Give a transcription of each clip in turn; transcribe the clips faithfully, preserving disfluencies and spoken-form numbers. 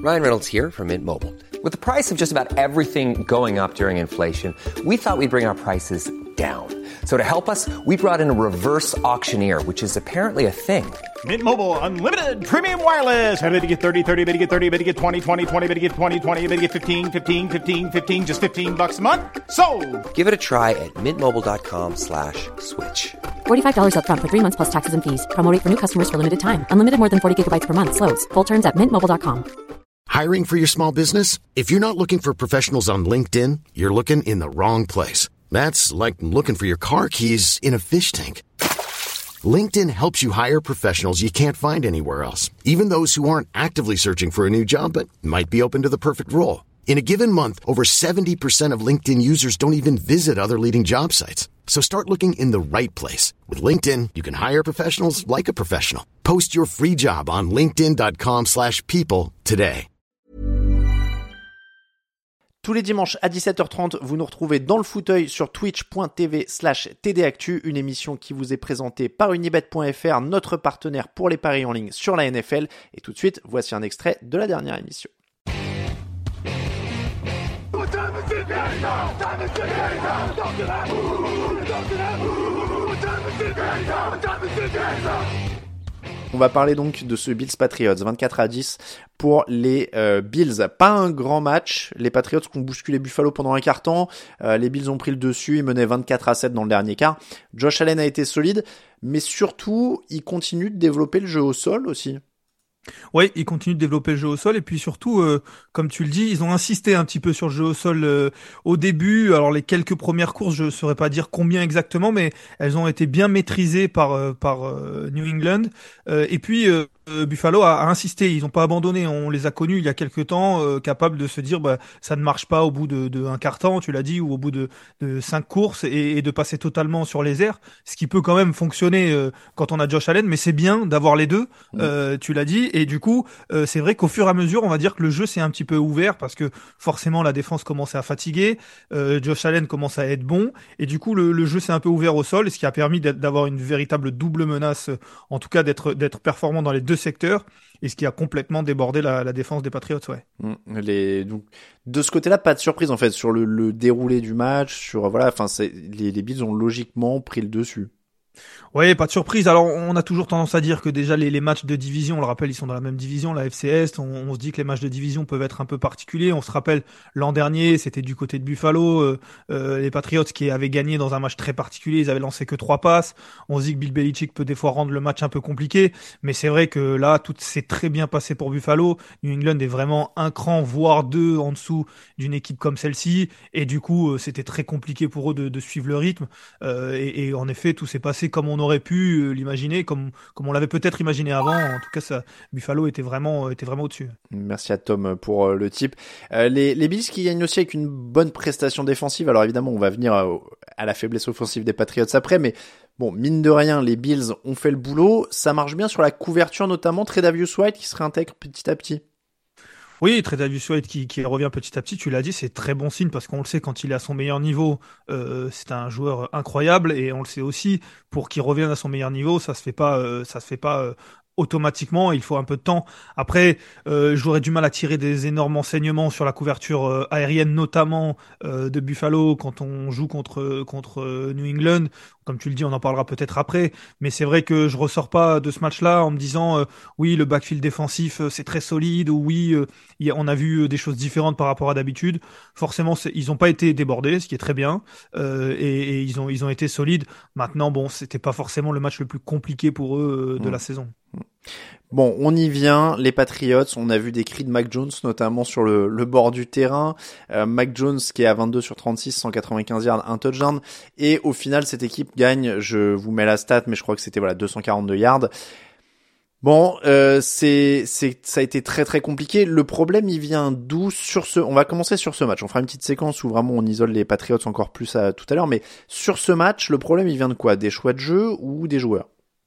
Ryan Reynolds here from Mint Mobile. With the price of just about everything going up during inflation, we thought we'd bring our prices down. So to help us, we brought in a reverse auctioneer, which is apparently a thing. Mint Mobile Unlimited Premium Wireless. How to get thirty, thirty, how to get thirty, how to get twenty, twenty, twenty, how to get twenty, twenty, how to get fifteen, fifteen, fifteen, fifteen, just fifteen bucks a month? Sold! Give it a try at mintmobile.com slash switch. forty-five dollars up front for three months plus taxes and fees. Promo rate for new customers for limited time. Unlimited more than forty gigabytes per month. Slows full terms at mint mobile dot com. Hiring for your small business? If you're not looking for professionals on LinkedIn, you're looking in the wrong place. That's like looking for your car keys in a fish tank. LinkedIn helps you hire professionals you can't find anywhere else, even those who aren't actively searching for a new job but might be open to the perfect role. In a given month, over seventy percent of LinkedIn users don't even visit other leading job sites. So start looking in the right place. With LinkedIn, you can hire professionals like a professional. Post your free job on linkedin.com slash people today. Tous les dimanches à dix-sept heures trente, vous nous retrouvez dans le fauteuil sur twitch.tv slash tdactu, une émission qui vous est présentée par unibet point f r, notre partenaire pour les paris en ligne sur la N F L. Et tout de suite, voici un extrait de la dernière émission. On va parler donc de ce Bills Patriots, vingt-quatre à dix pour les euh, Bills. Pas un grand match, les Patriots qui ont bousculé Buffalo pendant un quart temps, euh, les Bills ont pris le dessus, ils menaient vingt-quatre à sept dans le dernier quart. Josh Allen a été solide, mais surtout, il continue de développer le jeu au sol aussi. Oui, ils continuent de développer le jeu au sol et puis surtout, euh, comme tu le dis, ils ont insisté un petit peu sur le jeu au sol euh, au début. Alors les quelques premières courses, je ne saurais pas dire combien exactement, mais elles ont été bien maîtrisées par euh, par euh, New England. Euh, et puis euh, euh, Buffalo a, a insisté, ils n'ont pas abandonné. On les a connus il y a quelques temps, euh, capables de se dire bah ça ne marche pas au bout de, de un quart temps, tu l'as dit, ou au bout de, de cinq courses et, et de passer totalement sur les airs, ce qui peut quand même fonctionner euh, quand on a Josh Allen, mais c'est bien d'avoir les deux. Mmh. Euh, tu l'as dit. Et du coup, euh, c'est vrai qu'au fur et à mesure, on va dire que le jeu s'est un petit peu ouvert parce que forcément la défense commençait à fatiguer, euh, Josh Allen commence à être bon, et du coup le, le jeu s'est un peu ouvert au sol, ce qui a permis d'avoir une véritable double menace, en tout cas d'être d'être performant dans les deux secteurs, et ce qui a complètement débordé la, la défense des Patriots, ouais. Mmh, les, donc, de ce côté-là, pas de surprise en fait sur le, le déroulé du match, sur voilà, enfin c'est les, les Bills ont logiquement pris le dessus. Oui, pas de surprise. Alors, on a toujours tendance à dire que déjà les, les matchs de division, on le rappelle, ils sont dans la même division, la F C Est. On, on se dit que les matchs de division peuvent être un peu particuliers. On se rappelle l'an dernier, c'était du côté de Buffalo, euh, euh, les Patriots qui avaient gagné dans un match très particulier, ils avaient lancé que trois passes. On se dit que Bill Belichick peut des fois rendre le match un peu compliqué, mais c'est vrai que là, tout s'est très bien passé pour Buffalo. New England est vraiment un cran, voire deux en dessous d'une équipe comme celle-ci, et du coup, c'était très compliqué pour eux de, de suivre le rythme. Euh, et, et en effet, tout s'est passé comme on aurait pu l'imaginer, comme comme on l'avait peut-être imaginé avant. En tout cas, ça, Buffalo était vraiment était vraiment au-dessus. Merci à Tom pour euh, le type. Euh, les les Bills qui gagnent aussi avec une bonne prestation défensive. Alors évidemment, on va venir à, à la faiblesse offensive des Patriots après, mais bon, mine de rien, les Bills ont fait le boulot. Ça marche bien sur la couverture, notamment Tre'Davious White qui se réintègre petit à petit. Oui, Tre'Davious White qui, qui revient petit à petit, tu l'as dit, c'est très bon signe parce qu'on le sait, quand il est à son meilleur niveau, euh, c'est un joueur incroyable, et on le sait aussi, pour qu'il revienne à son meilleur niveau, ça se fait pas, euh, ça se fait pas euh, automatiquement, il faut un peu de temps. Après, euh, j'aurais du mal à tirer des énormes enseignements sur la couverture euh, aérienne, notamment euh, de Buffalo quand on joue contre contre euh, New England. Comme tu le dis, on en parlera peut-être après, mais c'est vrai que je ressors pas de ce match-là en me disant euh, oui, le backfield défensif euh, c'est très solide, ou oui, euh, y a, on a vu euh, des choses différentes par rapport à d'habitude. Forcément, ils ont pas été débordés, ce qui est très bien, euh, et, et ils ont ils ont été solides. Maintenant, bon, c'était pas forcément le match le plus compliqué pour eux euh, de mmh. la saison. Bon, on y vient, les Patriots, on a vu des cris de Mac Jones, notamment sur le, le bord du terrain. Euh, Mac Jones qui est à vingt-deux sur trente-six, cent quatre-vingt-quinze yards, un touchdown. Et au final, cette équipe gagne, je vous mets la stat, mais je crois que c'était voilà deux cent quarante-deux yards. Bon, euh, c'est, c'est, ça a été très très compliqué. Le problème, il vient d'où sur ce, on va commencer sur ce match. On fera une petite séquence où vraiment on isole les Patriots encore plus à, tout à l'heure, mais sur ce match, le problème, il vient de quoi? Des choix de jeu ou des joueurs?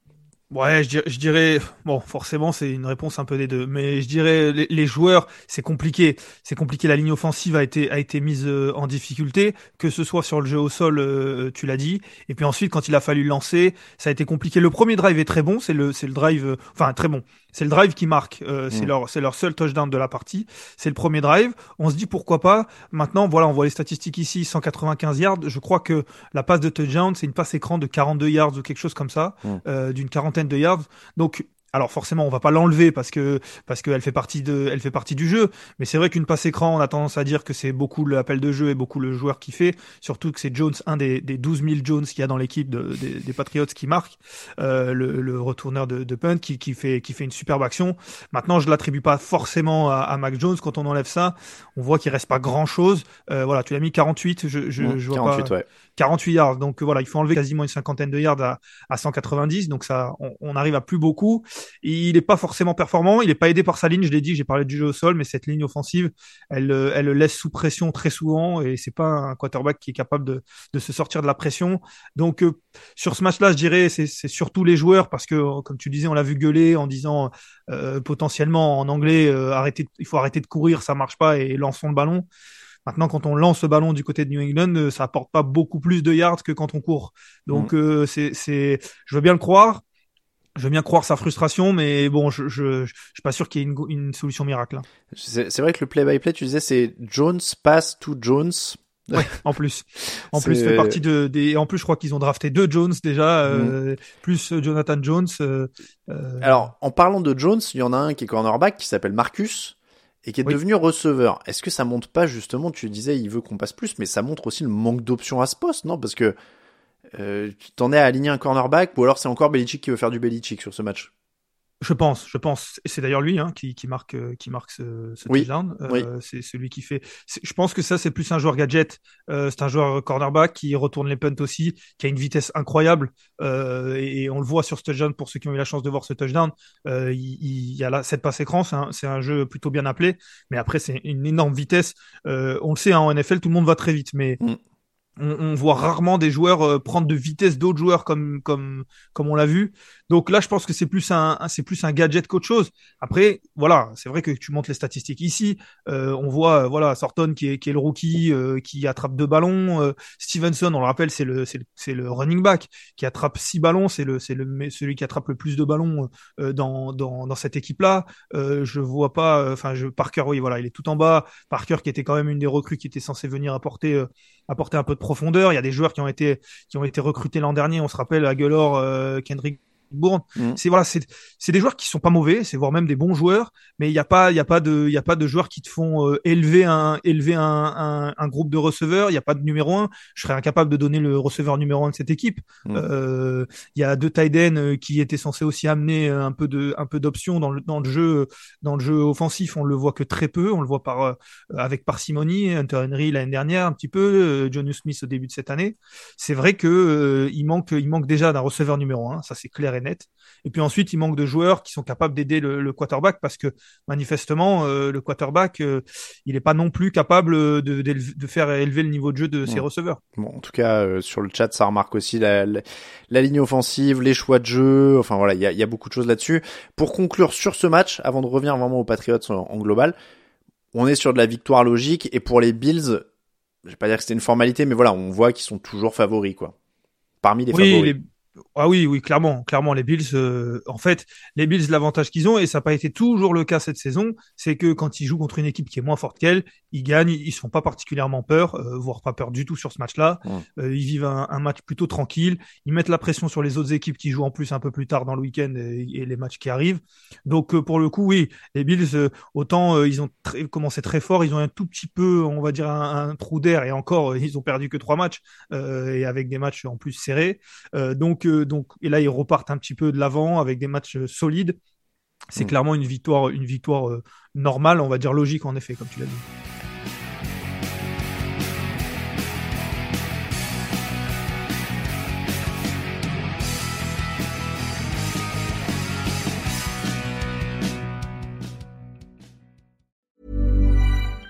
Ouais, je dirais, je dirais, bon, forcément, c'est une réponse un peu des deux, mais je dirais les, les joueurs, c'est compliqué, c'est compliqué. La ligne offensive a été a été mise euh, en difficulté, que ce soit sur le jeu au sol, euh, tu l'as dit, et puis ensuite quand il a fallu lancer, ça a été compliqué. Le premier drive est très bon, c'est le c'est le drive, euh, enfin très bon, c'est le drive qui marque, euh, c'est Mm. leur c'est leur seul touchdown de la partie, c'est le premier drive. On se dit pourquoi pas. Maintenant, voilà, on voit les statistiques ici, cent quatre-vingt-quinze yards. Je crois que la passe de touchdown, c'est une passe écran de quarante-deux yards ou quelque chose comme ça, Mm. euh, d'une quarantaine de yards. Donc, alors forcément, on va pas l'enlever parce que parce qu'elle fait partie de, elle fait partie du jeu. Mais c'est vrai qu'une passe écran, on a tendance à dire que c'est beaucoup l'appel de jeu et beaucoup le joueur qui fait. Surtout que c'est Jones, un des, des douze mille Jones qu'il y a dans l'équipe de, des, des Patriots qui marque, euh, le, le retourneur de, de punt qui, qui fait qui fait une superbe action. Maintenant, je l'attribue pas forcément à, à Mac Jones. Quand on enlève ça, on voit qu'il reste pas grand chose. Euh, voilà, tu l'as mis quarante-huit. Je je, Mm. je vois quarante-huit, pas. ouais. quarante-huit yards. Donc voilà, il faut enlever quasiment une cinquantaine de yards à, à cent quatre-vingt-dix. Donc ça, on, on arrive à plus beaucoup. Et il n'est pas forcément performant. Il n'est pas aidé par sa ligne. Je l'ai dit, j'ai parlé du jeu au sol, mais cette ligne offensive, elle, elle le laisse sous pression très souvent. Et c'est pas un quarterback qui est capable de, de se sortir de la pression. Donc euh, sur ce match-là, je dirais, c'est, c'est surtout les joueurs parce que, comme tu disais, on l'a vu gueuler en disant euh, potentiellement en anglais, euh, arrêtez, il faut arrêter de courir, ça marche pas et lançons le ballon. Maintenant, quand on lance le ballon du côté de New England, euh, ça apporte pas beaucoup plus de yards que quand on court. Donc, Mm. euh, c'est, c'est, je veux bien le croire. Je veux bien croire sa frustration, mais bon, je, je, je suis pas sûr qu'il y ait une, une solution miracle. Hein. C'est, c'est vrai que le play-by-play, tu disais, c'est Jones pass to Jones. Ouais, en plus, en C'est- plus fait partie de des. En plus, je crois qu'ils ont drafté deux Jones déjà, euh, plus Jonathan Jones. Euh, euh, Alors, en parlant de Jones, il y en a un qui est cornerback qui s'appelle Marcus et qui est Oui. devenu receveur. Est-ce que ça montre pas justement, tu disais, il veut qu'on passe plus, mais ça montre aussi le manque d'options à ce poste, non? Parce que euh, tu t'en es à aligner un cornerback, ou alors c'est encore Belichick qui veut faire du Belichick sur ce match. Je pense, je pense, et c'est d'ailleurs lui hein, qui, qui marque, euh, qui marque ce, ce Oui, touchdown. Euh, oui. C'est celui qui fait. c'est- Je pense que ça c'est plus un joueur gadget. Euh, c'est un joueur cornerback qui retourne les punts aussi, qui a une vitesse incroyable. Euh, et, et on le voit sur ce touchdown pour ceux qui ont eu la chance de voir ce touchdown. Euh, il, il y a là cette passe écran, c'est un, c'est un jeu plutôt bien appelé. Mais après c'est une énorme vitesse. Euh, on le sait hein, en N F L, tout le monde va très vite, mais Mm. on, on voit rarement des joueurs euh, prendre de vitesse d'autres joueurs comme comme comme on l'a vu. Donc là, je pense que c'est plus un, un- c'est plus un gadget qu'autre chose. Après, voilà, c'est vrai que tu montres les statistiques ici. Euh, on voit, euh, voilà, Thornton qui est qui est le rookie, euh, qui attrape deux ballons. Euh, Stevenson, on le rappelle, c'est le c'est le c'est le running back qui attrape six ballons. C'est le c'est le mais celui qui attrape le plus de ballons euh, dans dans dans cette équipe-là. Euh, je vois pas, enfin, je Parker, oui, voilà, il est tout en bas. Parker qui était quand même une des recrues qui était censée venir apporter euh, apporter un peu de profondeur. Il y a des joueurs qui ont été qui ont été recrutés l'an dernier. On se rappelle Aguilar, euh, Kendrick Bourne. Mm. C'est voilà, c'est c'est des joueurs qui sont pas mauvais, c'est voire même des bons joueurs, mais il y a pas il y a pas de il y a pas de joueurs qui te font euh, élever un élever un, un un groupe de receveurs. Il y a pas de numéro un. Je serais incapable de donner le receveur numéro un de cette équipe. Mm. Euh, il y a deux tight ends euh, qui étaient censés aussi amener un peu de un peu d'options dans le dans le jeu dans le jeu offensif. On le voit que très peu. On le voit par euh, avec parcimonie. Hunter Henry l'année dernière un petit peu, euh, Jonnu Smith au début de cette année. C'est vrai que euh, il manque il manque déjà d'un receveur numéro un. Ça c'est clair et net. Et puis ensuite, il manque de joueurs qui sont capables d'aider le, le quarterback parce que manifestement, euh, le quarterback, euh, il n'est pas non plus capable de, de, de faire élever le niveau de jeu de ses Ouais. receveurs. Bon, en tout cas, euh, sur le chat, ça remarque aussi la, la, la ligne offensive, les choix de jeu. Enfin voilà, il y a, y a beaucoup de choses là-dessus. Pour conclure sur ce match, avant de revenir vraiment aux Patriots en, en global, on est sur de la victoire logique. Et pour les Bills, je vais pas dire que c'était une formalité, mais voilà, on voit qu'ils sont toujours favoris, quoi. Parmi les Oui, favoris. les... Ah oui, oui, clairement, clairement, les Bills, euh, en fait, les Bills, l'avantage qu'ils ont, et ça n'a pas été toujours le cas cette saison, c'est que quand ils jouent contre une équipe qui est moins forte qu'elle, ils gagnent, ils se font pas particulièrement peur, euh, voire pas peur du tout sur ce match-là. Ouais. Euh, ils vivent un, un match plutôt tranquille. Ils mettent la pression sur les autres équipes qui jouent en plus un peu plus tard dans le week-end et, et les matchs qui arrivent. Donc euh, pour le coup, oui, les Bills, euh, autant euh, ils ont très, commencé très fort, ils ont un tout petit peu, on va dire un, un trou d'air, et encore, euh, ils ont perdu que trois matchs euh, et avec des matchs en plus serrés. Euh, donc, euh, donc, et là ils repartent un petit peu de l'avant avec des matchs euh, solides. C'est Mm. clairement une victoire, une victoire euh, normale, on va dire logique en effet, comme tu l'as dit.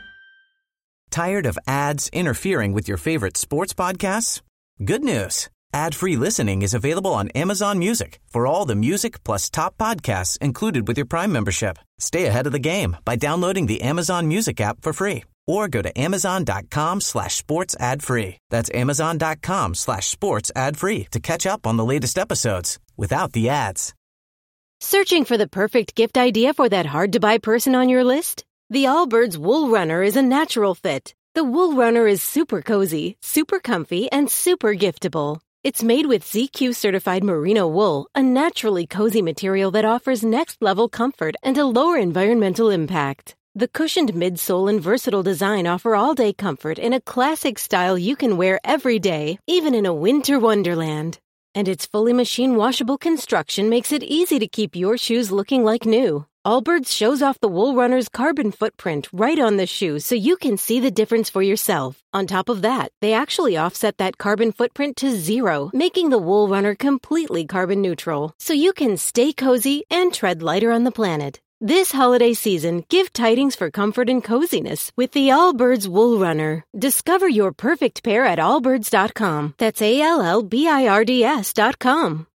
Tired of ads interfering with your favorite sports podcasts? Good news. Ad-free listening is available on Amazon Music for all the music plus top podcasts included with your Prime membership. Stay ahead of the game by downloading the Amazon Music app for free or go to amazon.com slash sports ad free. That's amazon.com slash sports ad free to catch up on the latest episodes without the ads. Searching for the perfect gift idea for that hard-to-buy person on your list? The Allbirds Wool Runner is a natural fit. The Wool Runner is super cozy, super comfy, and super giftable. It's made with Z Q certified merino wool, a naturally cozy material that offers next-level comfort and a lower environmental impact. The cushioned midsole and versatile design offer all-day comfort in a classic style you can wear every day, even in a winter wonderland. And its fully machine-washable construction makes it easy to keep your shoes looking like new. Allbirds shows off the Wool Runner's carbon footprint right on the shoe so you can see the difference for yourself. On top of that, they actually offset that carbon footprint to zero, making the Wool Runner completely carbon neutral, so you can stay cozy and tread lighter on the planet. This holiday season, give tidings for comfort and coziness with the Allbirds Wool Runner. Discover your perfect pair at allbirds dot com. That's A L L B I R D S dot com.